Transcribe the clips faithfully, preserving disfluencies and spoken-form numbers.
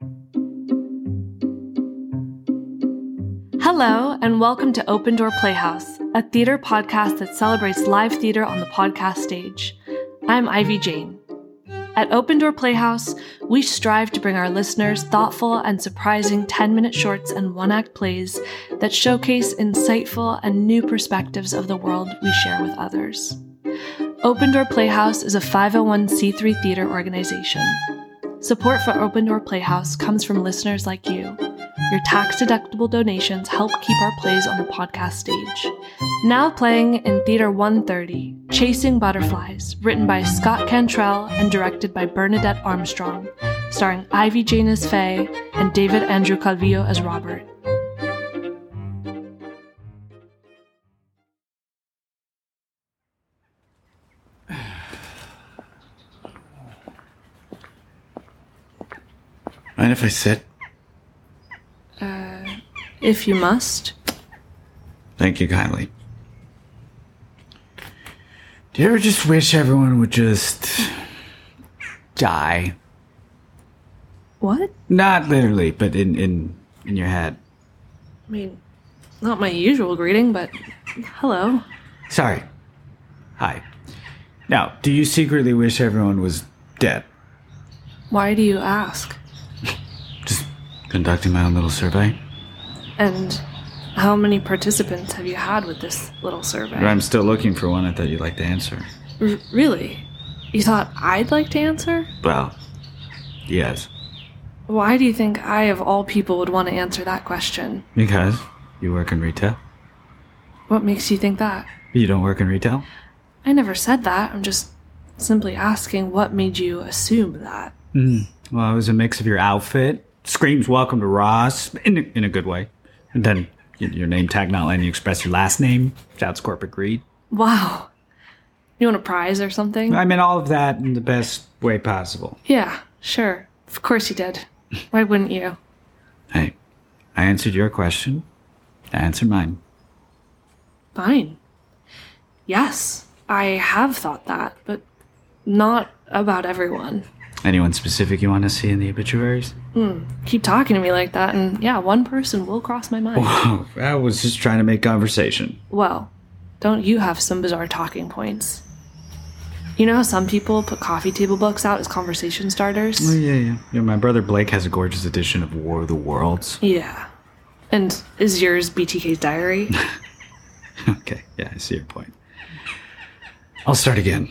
Hello, and welcome to Open Door Playhouse, a theater podcast that celebrates live theater on the podcast stage. I'm Ivy Jane. At Open Door Playhouse, we strive to bring our listeners thoughtful and surprising ten-minute shorts and one-act plays that showcase insightful and new perspectives of the world we share with others. Open Door Playhouse is a five oh one c three theater organization. Support for Open Door Playhouse comes from listeners like you. Your tax-deductible donations help keep our plays on the podcast stage. Now playing in Theater one thirty, Chasing Butterflies, written by Scott Cantrell and directed by Bernadette Armstrong, starring Ivy Jane as Faye and David Andrew Calvillo as Robert. Mind if I sit? Uh, if you must. Thank you kindly. Do you ever just wish everyone would just die? What? Not literally, but in, in, in your head. I mean, not my usual greeting, but hello. Sorry. Hi. Now, do you secretly wish everyone was dead? Why do you ask? Just conducting my own little survey. And how many participants have you had with this little survey? I'm still looking for one I thought you'd like to answer. R- really? You thought I'd like to answer? Well, yes. Why do you think I, of all people, would want to answer that question? Because you work in retail. What makes you think that? You don't work in retail? I never said that. I'm just simply asking what made you assume that. Mm. Well, it was a mix of your outfit, screams welcome to Ross, in a, in a good way, and then your name tag not letting you express your last name, shouts corporate greed. Wow. You want a prize or something? I meant all of that in the best way possible. Yeah, sure. Of course you did. Why wouldn't you? Hey, I answered your question. I answered mine. Fine. Yes, I have thought that, but not about everyone. Anyone specific you want to see in the obituaries? Mm, keep talking to me like that, and yeah, one person will cross my mind. Whoa, I was just trying to make conversation. Well, don't you have some bizarre talking points? You know how some people put coffee table books out as conversation starters? Oh, yeah, yeah. Yeah, my brother Blake has a gorgeous edition of War of the Worlds. Yeah. And is yours B T K's diary? Okay, yeah, I see your point. I'll start again.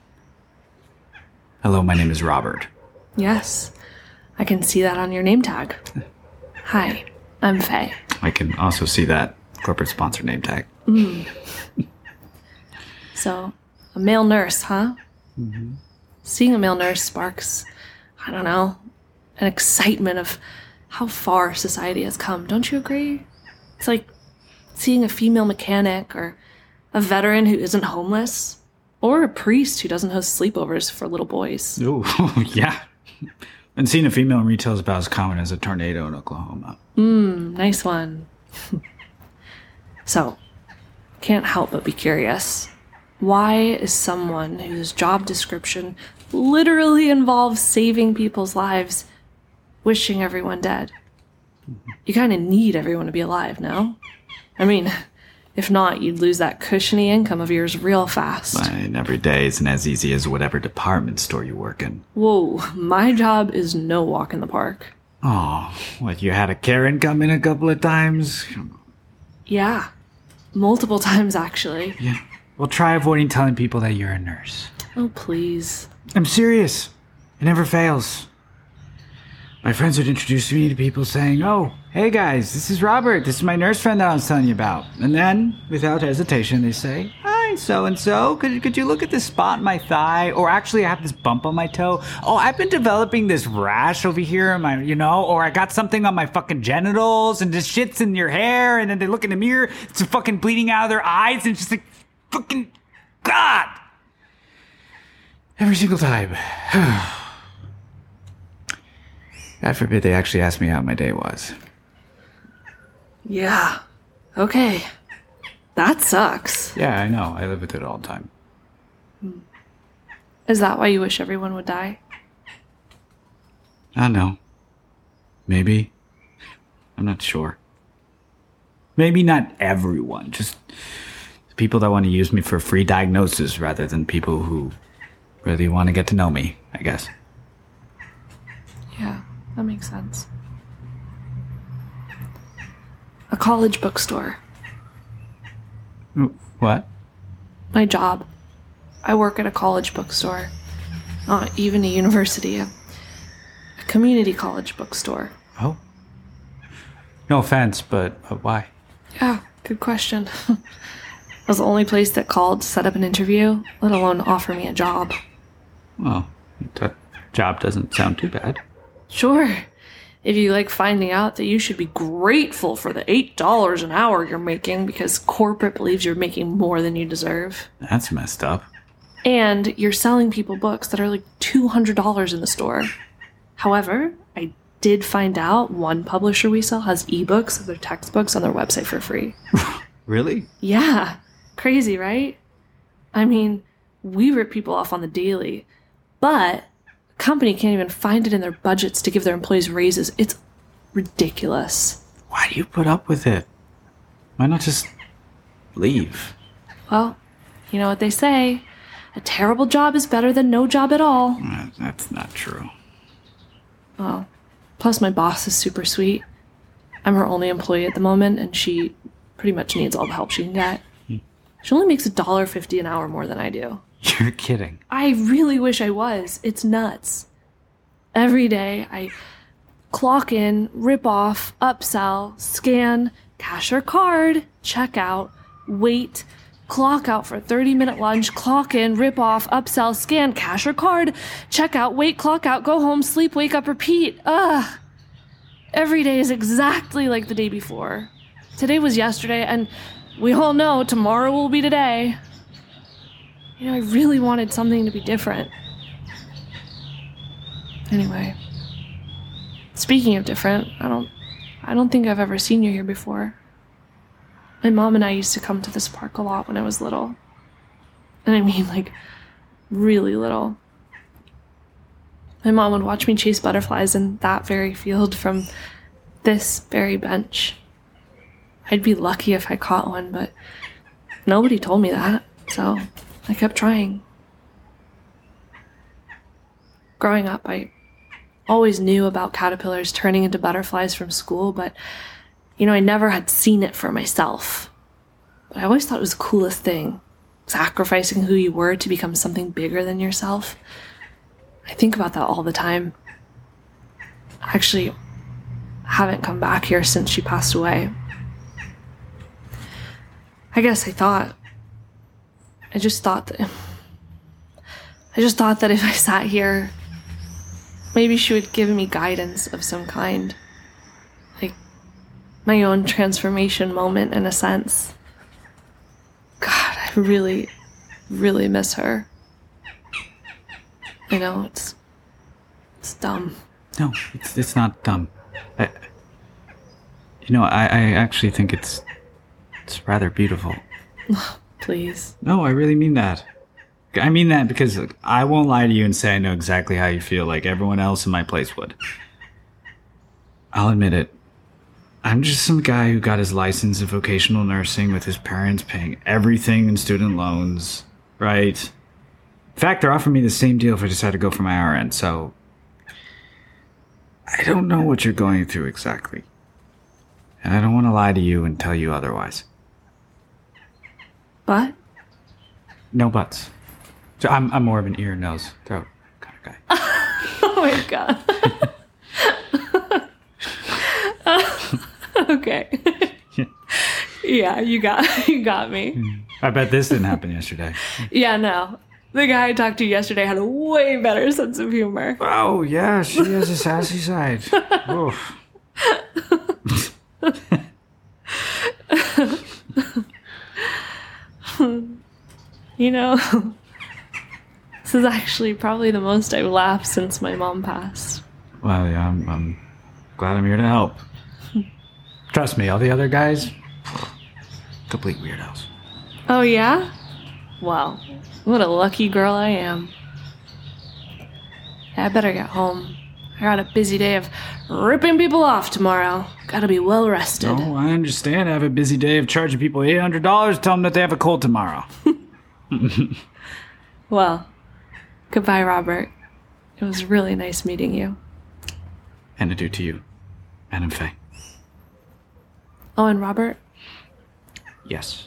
Hello, my name is Robert. Yes, I can see that on your name tag. Hi, I'm Faye. I can also see that corporate sponsor name tag. Mm. So, a male nurse, huh? Mm-hmm. Seeing a male nurse sparks, I don't know, an excitement of how far society has come. Don't you agree? It's like seeing a female mechanic or a veteran who isn't homeless. Or a priest who doesn't host sleepovers for little boys. Ooh, yeah. And seeing a female in retail is about as common as a tornado in Oklahoma. Mmm, nice one. So, can't help but be curious. Why is someone whose job description literally involves saving people's lives wishing everyone dead? You kind of need everyone to be alive, no? I mean, if not, you'd lose that cushiony income of yours real fast. And every day isn't as easy as whatever department store you work in. Whoa, my job is no walk in the park. Oh, what, you had a Karen come in a couple of times? Yeah, multiple times actually. Yeah. Well, try avoiding telling people that you're a nurse. Oh, please. I'm serious. It never fails. My friends would introduce me to people saying, oh, hey guys, this is Robert. This is my nurse friend that I was telling you about. And then, without hesitation, they say, hi, so-and-so, could, could you look at this spot in my thigh? Or actually, I have this bump on my toe. Oh, I've been developing this rash over here, in my, you know, or I got something on my fucking genitals, and this shit's in your hair, and then they look in the mirror, it's fucking bleeding out of their eyes, and it's just like, fucking, God! Every single time. God forbid they actually asked me how my day was. Yeah. Okay. That sucks. Yeah, I know. I live with it all the time. Is that why you wish everyone would die? I know. Maybe. I'm not sure. Maybe not everyone, just people that want to use me for free diagnosis rather than people who really want to get to know me, I guess. Yeah, that makes sense. A college bookstore. What? My job. I work at a college bookstore. Not even a university. A, a community college bookstore. Oh. No offense, but uh, why? Yeah, good question. It was the only place that called to set up an interview, let alone offer me a job. Well, that job doesn't sound too bad. Sure. If you like finding out that you should be grateful for the eight dollars an hour you're making because corporate believes you're making more than you deserve. That's messed up. And you're selling people books that are like two hundred dollars in the store. However, I did find out one publisher we sell has ebooks of their textbooks on their website for free. Really? Yeah. Crazy, right? I mean, we rip people off on the daily, but the company can't even find it in their budgets to give their employees raises. It's ridiculous. Why do you put up with it? Why not just leave? Well, you know what they say. A terrible job is better than no job at all. Uh, That's not true. Oh. Plus, my boss is super sweet. I'm her only employee at the moment, and she pretty much needs all the help she can get. Hmm. She only makes one dollar fifty an hour more than I do. You're kidding. I really wish I was. It's nuts. Every day, I clock in, rip off, upsell, scan, cash her card, check out, wait, clock out for a thirty-minute lunch, clock in, rip off, upsell, scan, cash her card, check out, wait, clock out, go home, sleep, wake up, repeat. Ugh. Every day is exactly like the day before. Today was yesterday, and we all know tomorrow will be today. You know, I really wanted something to be different. Anyway, speaking of different, I don't, I don't think I've ever seen you here before. My mom and I used to come to this park a lot when I was little. And I mean, like, really little. My mom would watch me chase butterflies in that very field from this very bench. I'd be lucky if I caught one, but nobody told me that, so I kept trying. Growing up, I always knew about caterpillars turning into butterflies from school, but, you know, I never had seen it for myself. But I always thought it was the coolest thing, sacrificing who you were to become something bigger than yourself. I think about that all the time. I actually haven't come back here since she passed away. I guess I thought, I just thought that, I just thought that if I sat here, maybe she would give me guidance of some kind. Like, my own transformation moment in a sense. God, I really, really miss her. I know, it's, it's dumb. No, it's it's not dumb. I, you know, I, I actually think it's it's rather beautiful. Please. No, I really mean that. I mean that because like, I won't lie to you and say I know exactly how you feel like everyone else in my place would. I'll admit it. I'm just some guy who got his license in vocational nursing with his parents paying everything in student loans, right? In fact, they're offering me the same deal if I decide to go for my R N, so I don't know what you're going through exactly. And I don't want to lie to you and tell you otherwise. But? No buts. So I'm I'm more of an ear, nose, throat kind of guy. Oh my god. uh, okay. Yeah, you got you got me. I bet this didn't happen yesterday. Yeah, no. The guy I talked to yesterday had a way better sense of humor. Oh, yeah, she has a sassy side. Oof. You know, this is actually probably the most I've laughed since my mom passed. Well, yeah, I'm, I'm glad I'm here to help. Trust me, all the other guys, complete weirdos. Oh, yeah? Wow. What a lucky girl I am. Yeah, I better get home. I I got a busy day of ripping people off tomorrow. Gotta be well rested. Oh, I understand. I have a busy day of charging people eight hundred dollars to tell them that they have a cold tomorrow. Well, goodbye, Robert. It was really nice meeting you. And adieu to you, Madam Faye. Oh, and Robert? Yes.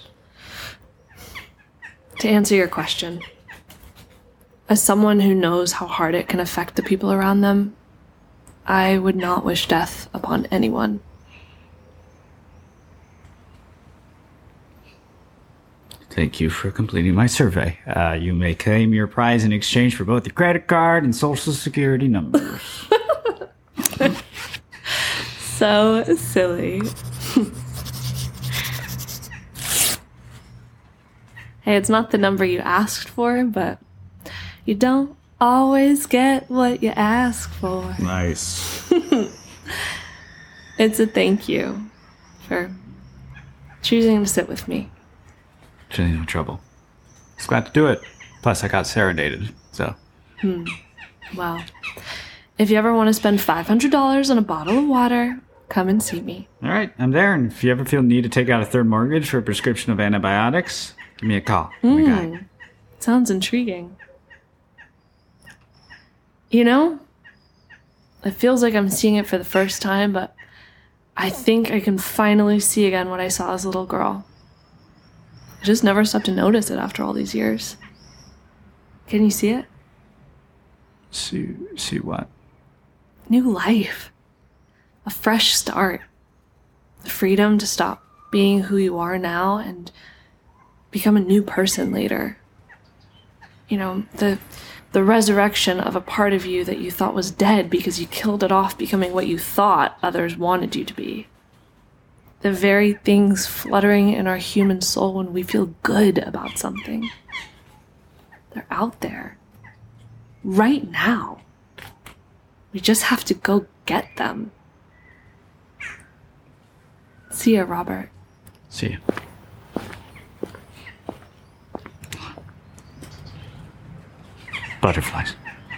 To answer your question, as someone who knows how hard it can affect the people around them, I would not wish death upon anyone. Thank you for completing my survey. Uh, you may claim your prize in exchange for both your credit card and social security numbers. So silly. Hey, it's not the number you asked for, but you don't always get what you ask for. Nice. It's a thank you for choosing to sit with me. Actually, no trouble. Just glad to do it. Plus, I got serenaded, so. Hmm. Well, if you ever want to spend five hundred dollars on a bottle of water, come and see me. All right, I'm there. And if you ever feel the need to take out a third mortgage for a prescription of antibiotics, give me a call. I'm Mm, the guy. sounds intriguing. You know, it feels like I'm seeing it for the first time, but I think I can finally see again what I saw as a little girl. I just never stopped to notice it after all these years. Can you see it? See, see what? New life. A fresh start. The freedom to stop being who you are now and become a new person later. You know, the the resurrection of a part of you that you thought was dead because you killed it off becoming what you thought others wanted you to be. The very things fluttering in our human soul when we feel good about something. They're out there. Right now. We just have to go get them. See ya, Robert. See you. Butterflies.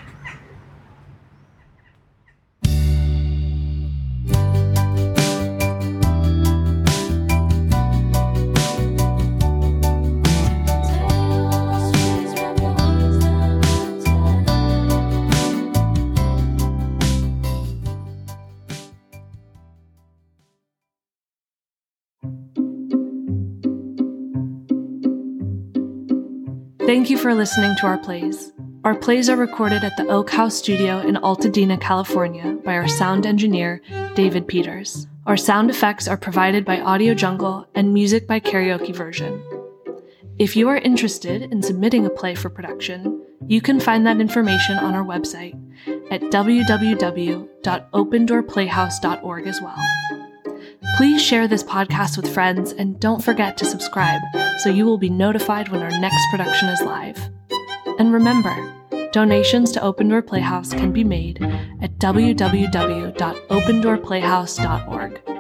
Thank you for listening to our plays. Our plays are recorded at the Oak House Studio in Altadena, California by our sound engineer, David Peters. Our sound effects are provided by Audio Jungle and music by Karaoke Version. If you are interested in submitting a play for production, you can find that information on our website at w w w dot open door playhouse dot org as well. Please share this podcast with friends and don't forget to subscribe so you will be notified when our next production is live. And remember, donations to Open Door Playhouse can be made at w w w dot open door playhouse dot org.